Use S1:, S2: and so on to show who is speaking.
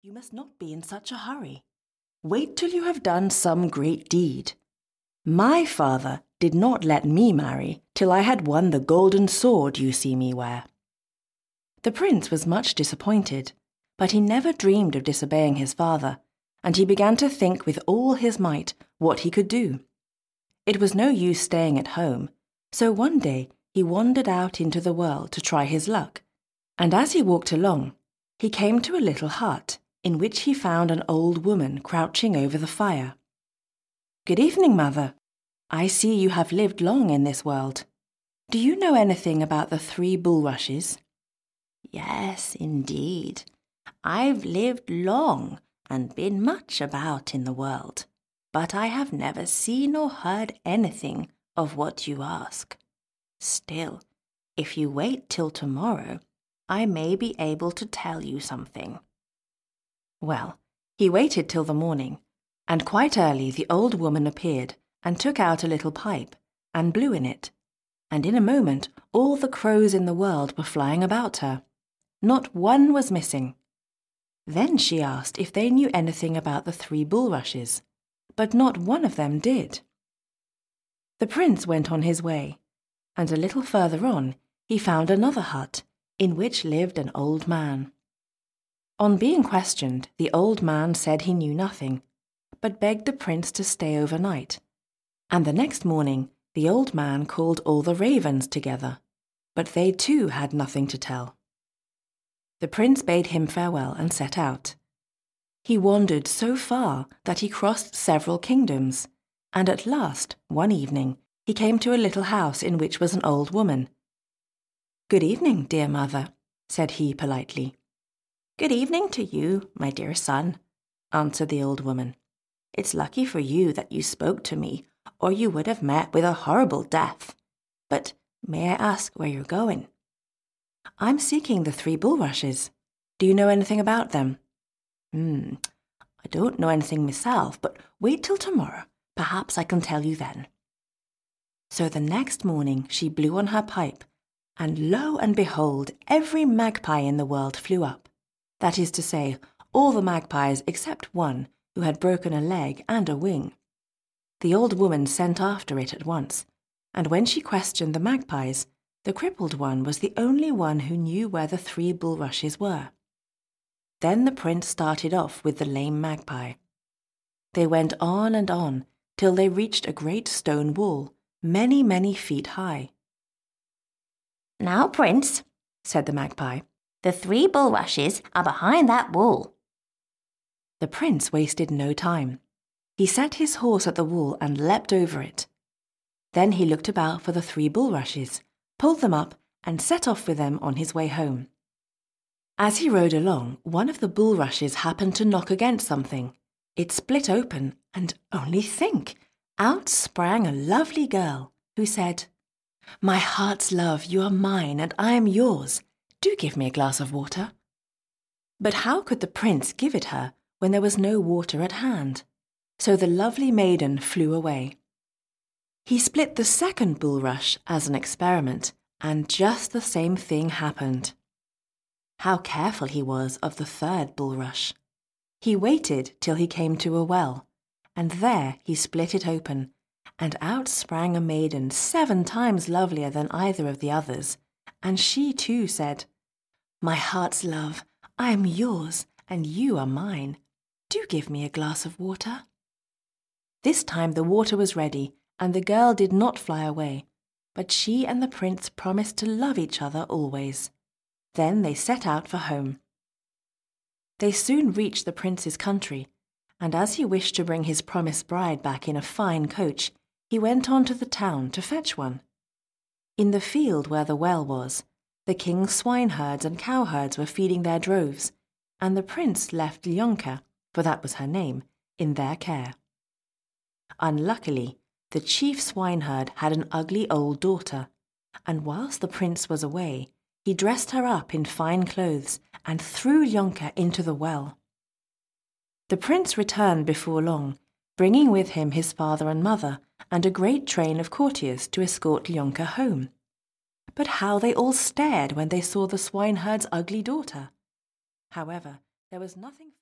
S1: You must not be in such a hurry. Wait till you have done some great deed. My father did not let me marry till I had won the golden sword you see me wear." The prince was much disappointed, but he never dreamed of disobeying his father, and he began to think with all his might what he could do. It was no use staying at home, so one day he wandered out into the world to try his luck, and as he walked along, he came to a little hut in which he found an old woman crouching over the fire. "Good evening, mother. I see you have lived long in this world. Do you know anything about the 3 bulrushes?"
S2: "Yes, indeed. I've lived long and been much about in the world, but I have never seen or heard anything of what you ask. Still, if you wait till tomorrow, I may be able to tell you something."
S1: Well, he waited till the morning, and quite early the old woman appeared and took out a little pipe and blew in it, and in a moment all the crows in the world were flying about her. Not one was missing. Then she asked if they knew anything about the 3 bulrushes, but not one of them did. The prince went on his way, and a little further on he found another hut in which lived an old man. On being questioned, the old man said he knew nothing, but begged the prince to stay overnight, and the next morning the old man called all the ravens together, but they too had nothing to tell. The prince bade him farewell and set out. He wandered so far that he crossed several kingdoms, and at last, one evening, he came to a little house in which was an old woman. "Good evening, dear mother," said he politely.
S2: "Good evening to you, my dear son," answered the old woman. "It's lucky for you that you spoke to me, or you would have met with a horrible death. But may I ask where you're going?"
S1: "I'm seeking the 3 bulrushes. Do you know anything about them?"
S2: I don't know anything myself, but wait till tomorrow. Perhaps I can tell you then."
S1: So the next morning she blew on her pipe, and lo and behold, every magpie in the world flew up. That is to say, all the magpies except one who had broken a leg and a wing. The old woman sent after it at once, and when she questioned the magpies, the crippled one was the only one who knew where the 3 bulrushes were. Then the prince started off with the lame magpie. They went on and on till they reached a great stone wall, many, many feet high.
S2: "Now, Prince," said the magpie, "the 3 bulrushes are behind that wall."
S1: The prince wasted no time. He set his horse at the wall and leapt over it. Then he looked about for the 3 bulrushes, pulled them up, and set off with them on his way home. As he rode along, one of the bulrushes happened to knock against something. It split open, and only think, out sprang a lovely girl, who said, "My heart's love, you are mine, and I am yours. Do give me a glass of water." But how could the prince give it her when there was no water at hand? So the lovely maiden flew away. He split the 2nd bulrush as an experiment, and just the same thing happened. How careful he was of the 3rd bulrush. He waited till he came to a well, and there he split it open, and out sprang a maiden 7 times lovelier than either of the others, and she too said, "My heart's love, I am yours, and you are mine. Do give me a glass of water." This time the water was ready, and the girl did not fly away, but she and the prince promised to love each other always. Then they set out for home. They soon reached the prince's country, and as he wished to bring his promised bride back in a fine coach, he went on to the town to fetch one. In the field where the well was, the king's swineherds and cowherds were feeding their droves, and the prince left Lyonka, for that was her name, in their care. Unluckily, the chief swineherd had an ugly old daughter, and whilst the prince was away, he dressed her up in fine clothes and threw Lyonka into the well. The prince returned before long, bringing with him his father and mother and a great train of courtiers to escort Lyonka home. But how they all stared when they saw the swineherd's ugly daughter! However, there was nothing